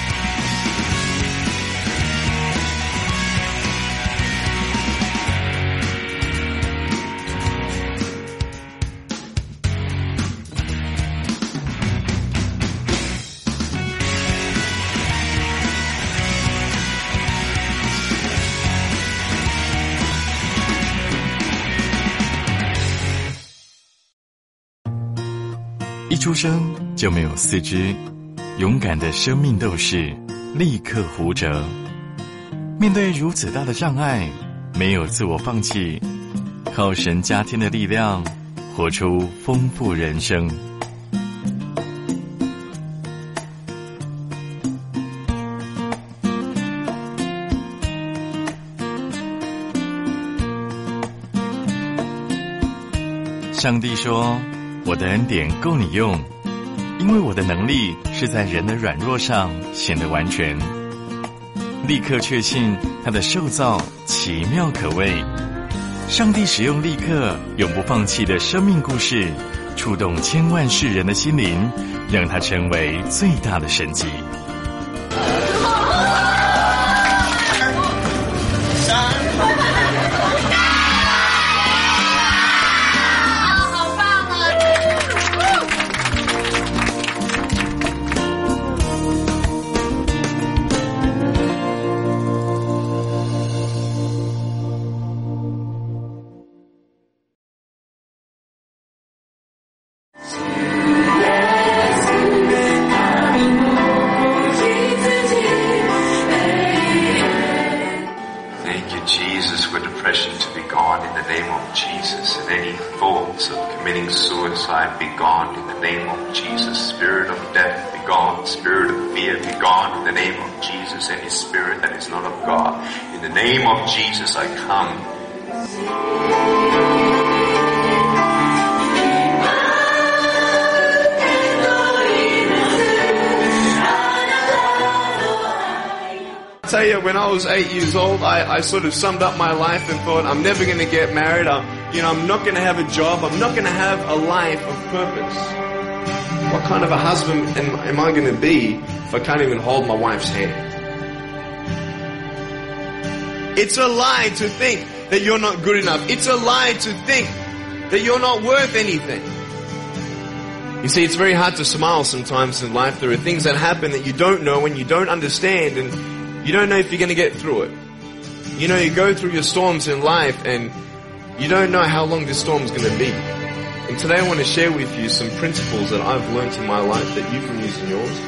一出生就没有四肢，勇敢的生命斗士立刻胡哲。面对如此大的障碍，没有自我放弃，靠神加添的力量，活出丰富人生。上帝说，我的恩典够你用，因为我的能力是在人的软弱上显得完全。立刻确信他的受造奇妙可畏。上帝使用立刻永不放弃的生命故事，触动千万世人的心灵，让他成为最大的神迹。 Be gone in the name of Jesus. Spirit of death, be gone. Spirit of fear, be gone in the name of Jesus. Any spirit that is not of God, in the name of Jesus, I come. I tell you, when I was eight years old, I, I sort of summed up my life and thought, I'm never going to get married. I'm, you know, I'm not going to have a job. I'm not going to have a life of purpose. What kind of a husband am, am I going to be if I can't even hold my wife's hand? It's a lie to think that you're not good enough. It's a lie to think that you're not worth anything. You see, it's very hard to smile sometimes in life. There are things that happen that you don't know and you don't understand, and you don't know if you're going to get through it. You know, you go through your storms in life and you don't know how long this storm's going to be. And today I want to share with you some principles that I've learned in my life that you can use in yours.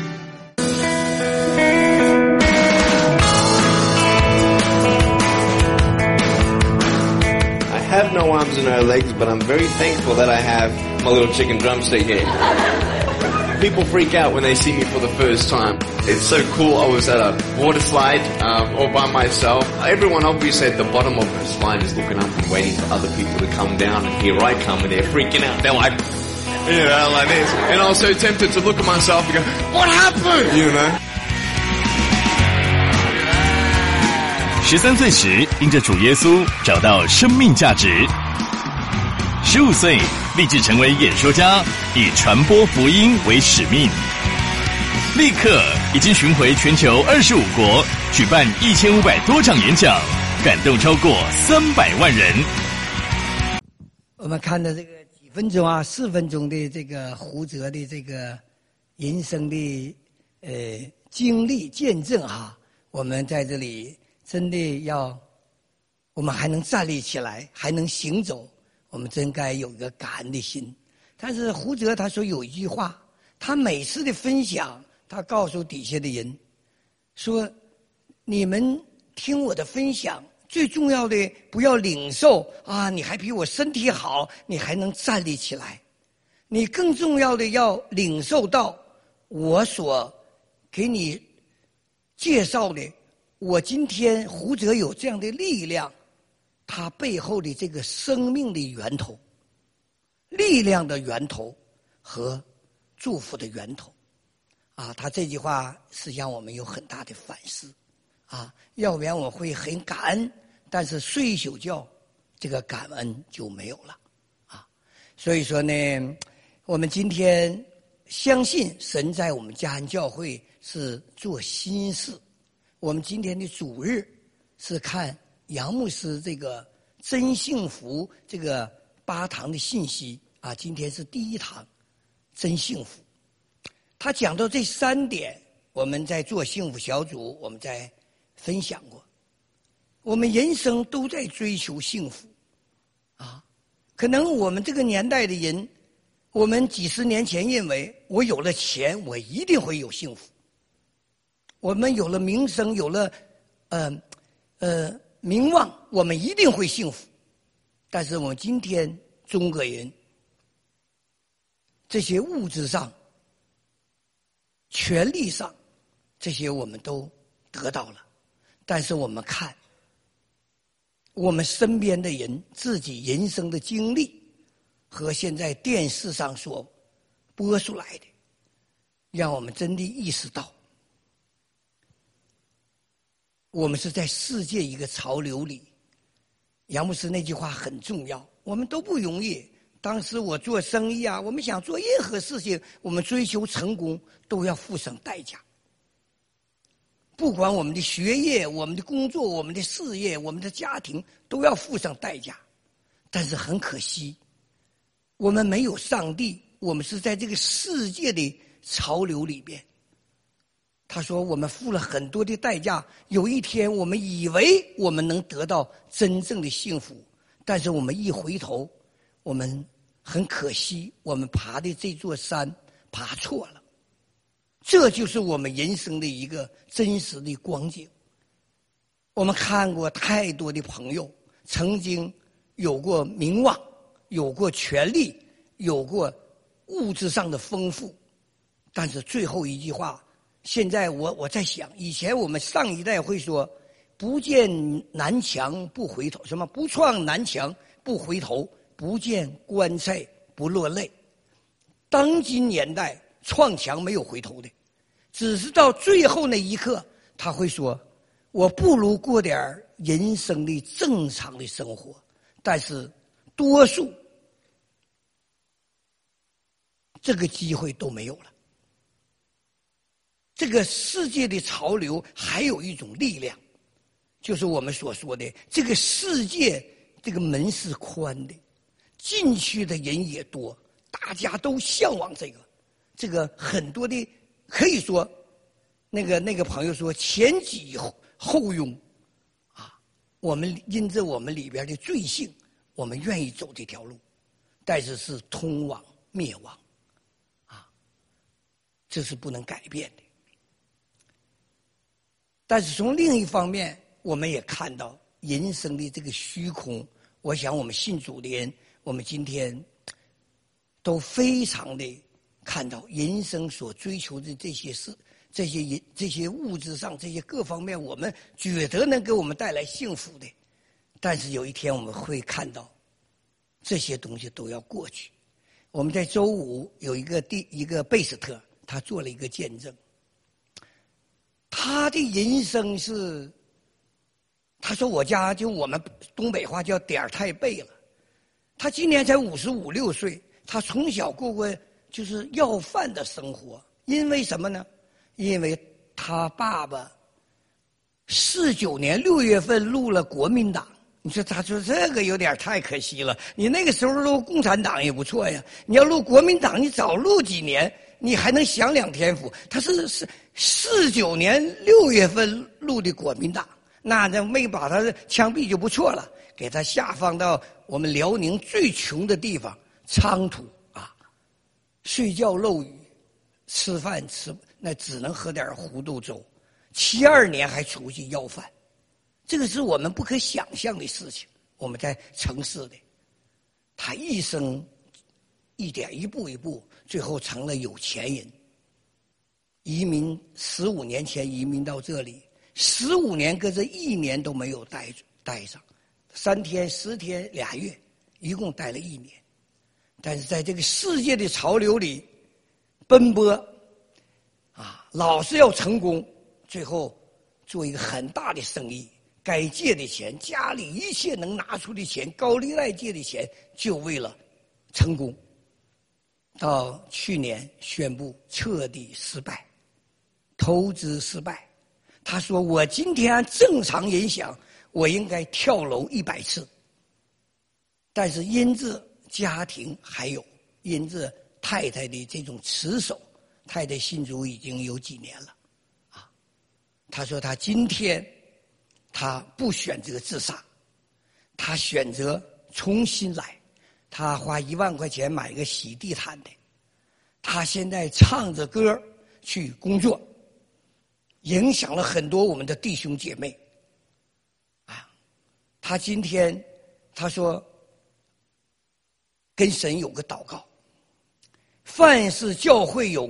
I have no arms and no legs, but I'm very thankful that I have my little chicken drumstick here. People freak out when they see me for the first time. It's so cool. I was at a water slide um, all by myself. Everyone obviously at the bottom of the slide is looking up and waiting for other people to come down. And here I come and they're freaking out. They're like, you know, like this. And I was so tempted to look at myself and go, what happened? You know? 十三岁时，因着主耶稣找到生命价值。十五岁，立志成为演说家，以传播福音为使命。立刻已经巡回全球二十五国，举办一千五百多场演讲，感动超过三百万人。 我们看的这个几分钟啊，四分钟的这个胡哲的这个人生的呃经历见证哈，我们在这里真的要，我们还能站立起来，还能行走，我们真该有一个感恩的心。但是胡哲他说有一句话，他每次的分享，他告诉底下的人说，你们听我的分享，最重要的不要领受啊，你还比我身体好，你还能站立起来，你更重要的要领受到我所给你介绍的，我今天胡哲有这样的力量，他背后的这个生命的源头，力量的源头和祝福的源头。 啊，他这句话是让我们有很大的反思啊，要不然我会很感恩，但是睡一宿觉，这个感恩就没有了啊。所以说呢，我们今天相信神在我们嘉恩教会是做新事。我们今天的主日是看杨牧师这个真幸福这个八堂的信息啊，今天是第一堂真幸福。他讲到这三点，我们在做幸福小组我们在分享过。我们人生都在追求幸福啊，可能我们这个年代的人，我们几十年前认为我有了钱我一定会有幸福，我们有了名声，有了呃呃名望，我们一定会幸福。但是我们今天中国人这些物质上权力上这些我们都得到了，但是我们看我们身边的人自己人生的经历和现在电视上所播出来的，让我们真的意识到我们是在世界一个潮流里。杨牧师那句话很重要，我们都不容易。当时我做生意啊，我们想做任何事情，我们追求成功都要付上代价。不管我们的学业、我们的工作、我们的事业、我们的家庭，都要付上代价。但是很可惜，我们没有上帝，我们是在这个世界的潮流里边。他说我们付了很多的代价，有一天我们以为我们能得到真正的幸福，但是我们一回头，我们很可惜，我们爬的这座山爬错了。这就是我们人生的一个真实的光景。我们看过太多的朋友曾经有过名望，有过权力，有过物质上的丰富，但是最后一句话，现在我我在想，以前我们上一代会说不见南墙不回头，什么不撞南墙不回头，不见棺材不落泪。当今年代撞墙没有回头的，只是到最后那一刻他会说我不如过点人生的正常的生活。但是多数这个机会都没有了。这个世界的潮流还有一种力量，就是我们所说的这个世界这个门是宽的，进去的人也多，大家都向往这个这个很多的，可以说那个那个朋友说前挤后拥啊，我们因着我们里边的罪性，我们愿意走这条路，但是是通往灭亡啊，这是不能改变的。但是从另一方面，我们也看到人生的这个虚空。我想我们信主的人，我们今天都非常的看到人生所追求的这些事，这些人这些物质上这些各方面，我们觉得能给我们带来幸福的，但是有一天我们会看到这些东西都要过去。我们在周五有一个第一个贝斯特，他做了一个见证。他的人生是，他说我家就我们东北话叫点儿太背了。他今年才五十五六岁，他从小过过就是要饭的生活。因为什么呢？因为他爸爸四九年六月份入了国民党。你说他说这个有点太可惜了，你那个时候入共产党也不错呀，你要入国民党你早入几年，你还能享两天福。他是是四九年六月份入的国民党，那这没把他枪毙就不错了，给他下放到我们辽宁最穷的地方昌土啊，睡觉漏雨，吃饭吃那只能喝点糊豆粥，七二年还出去要饭，这个是我们不可想象的事情。我们在城市的，他一生一点一步一步，最后成了有钱人。移民十五年前移民到这里，十五年跟这一年都没有待待上，三天十天俩月，一共待了一年。但是在这个世界的潮流里奔波啊， 老是要成功，最后做一个很大的生意，该借的钱，家里一切能拿出的钱，高利贷借的钱，就为了成功。到去年宣布彻底失败，投资失败。他说：“我今天按正常人想，我应该跳楼一百次，但是因着家庭还有因着太太的这种持守，太太信主已经有几年了，啊，他说他今天他不选择自杀，他选择重新来。他花一万块钱买一个洗地毯的，他现在唱着歌去工作。”影响了很多我们的弟兄姐妹，啊，他今天他说跟神有个祷告，凡是教会有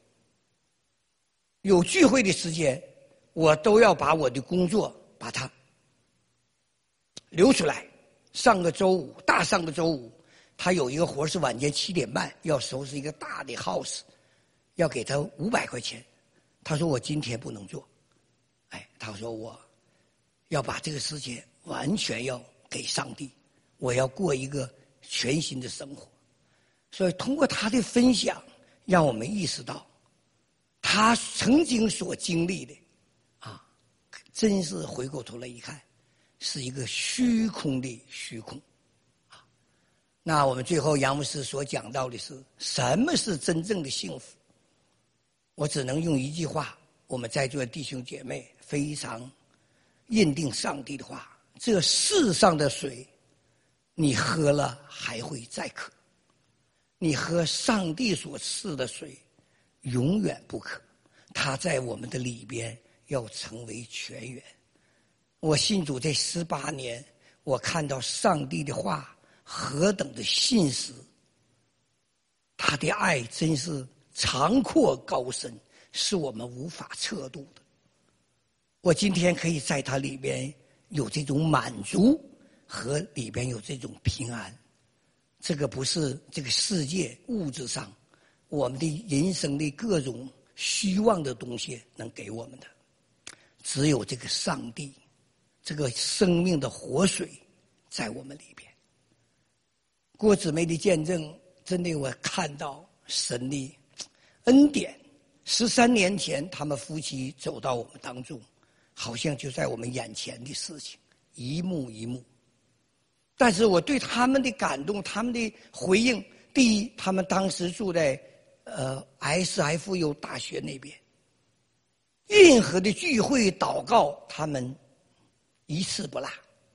有聚会的时间，我都要把我的工作把它留出来。上个周五，大上个周五，他有一个活是晚间七点半要收拾一个大的 house， 要给他五百块钱。他说我今天不能做，哎，他说我要把这个时间完全要给上帝，我要过一个全新的生活。所以通过他的分享，让我们意识到他曾经所经历的啊，真是回过头来一看，是一个虚空的虚空啊。那我们最后杨牧师所讲到的是什么是真正的幸福？我只能用一句话，我们在座的弟兄姐妹非常认定上帝的话：这世上的水，你喝了还会再渴；你喝上帝所赐的水，永远不渴。它在我们的里边要成为泉源。我信主这十八年，我看到上帝的话何等的信实，他的爱真是长阔高深，是我们无法测度的。我今天可以在它里边有这种满足和里边有这种平安，这个不是这个世界物质上我们的人生的各种虚妄的东西能给我们的，只有这个上帝，这个生命的活水在我们里边。郭姊妹的见证，真的我看到神的恩典。十三年前他们夫妻走到我们当中，好像就在我们眼前的事情，一幕一幕。但是我对他们的感动，他们的回应，第一，他们当时住在呃 S F U 大学那边，任何的聚会祷告他们一次不落，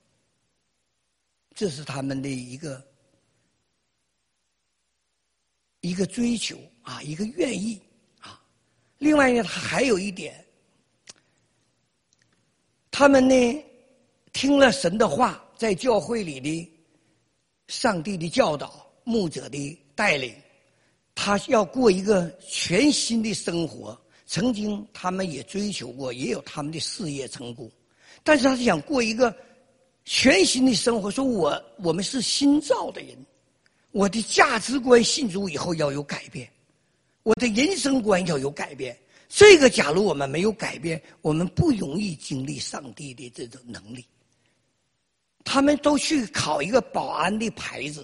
这是他们的一个一个追求啊，一个愿意啊。另外呢，他还有一点，他们呢听了神的话，在教会里的上帝的教导、牧者的带领，他要过一个全新的生活。曾经他们也追求过，也有他们的事业成功，但是他是想过一个全新的生活，说我我们是新造的人，我的价值观信主以后要有改变，我的人生观要有改变。这个假如我们没有改变，我们不容易经历上帝的这种能力。他们都去考一个保安的牌子，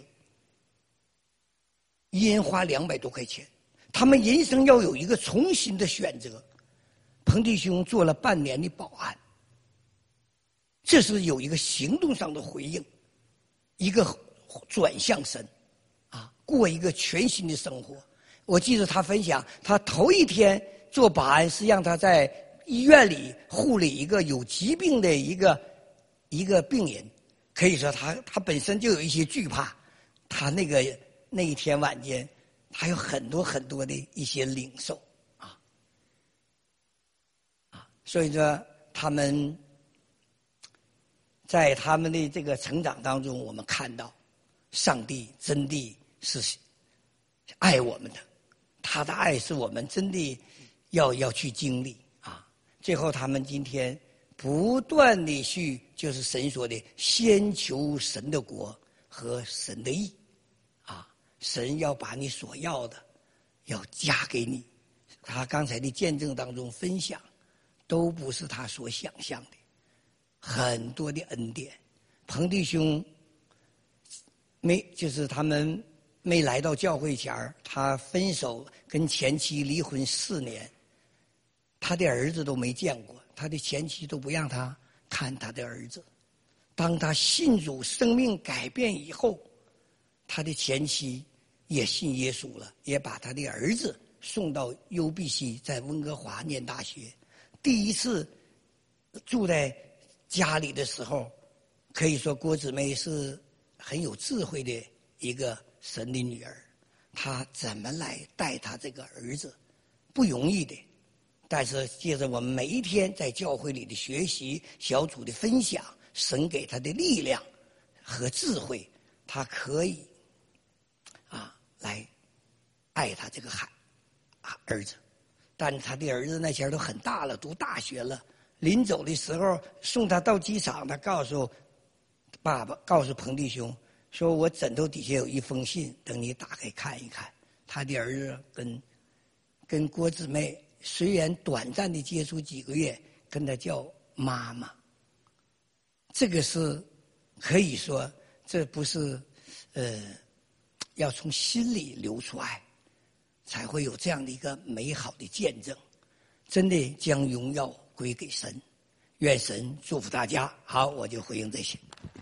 一人花两百多块钱。他们人生要有一个重新的选择。彭弟兄做了半年的保安，这是有一个行动上的回应，一个转向神啊，过一个全新的生活。我记得他分享，他头一天做保安是让他在医院里护理一个有疾病的一个一个病人，可以说他他本身就有一些惧怕，他那个那一天晚间还有很多很多的一些领受啊啊，所以说他们在他们的这个成长当中，我们看到上帝真的是爱我们的，他的爱是我们真的要要去经历啊。最后他们今天不断的去，就是神说的，先求神的国和神的义啊，神要把你所要的要加给你， 他刚才的见证当中分享，都不是他所想象的，很多的恩典。彭弟兄没就是他们没来到教会前儿，他分手跟前妻离婚四年，他的儿子都没见过，他的前妻都不让他看他的儿子。当他信主生命改变以后，他的前妻也信耶稣了，也把他的儿子送到 U B C， 在温哥华念大学。第一次住在家里的时候，可以说郭姊妹是很有智慧的一个神的女儿。她怎么来带她这个儿子，不容易的。但是借着我们每一天在教会里的学习、小组的分享，神给她的力量和智慧，她可以啊来爱她这个孩啊儿子。但是他的儿子那前都很大了，读大学了。临走的时候送他到机场，他告诉爸爸，告诉彭弟兄说：“我枕头底下有一封信，等你打开看一看。”他的儿子跟跟郭姊妹虽然短暂的接触几个月，跟他叫妈妈。这个是可以说，这不是呃要从心里流出爱，才会有这样的一个美好的见证。真的将荣耀归给神，愿神祝福大家。好，我就回应这些。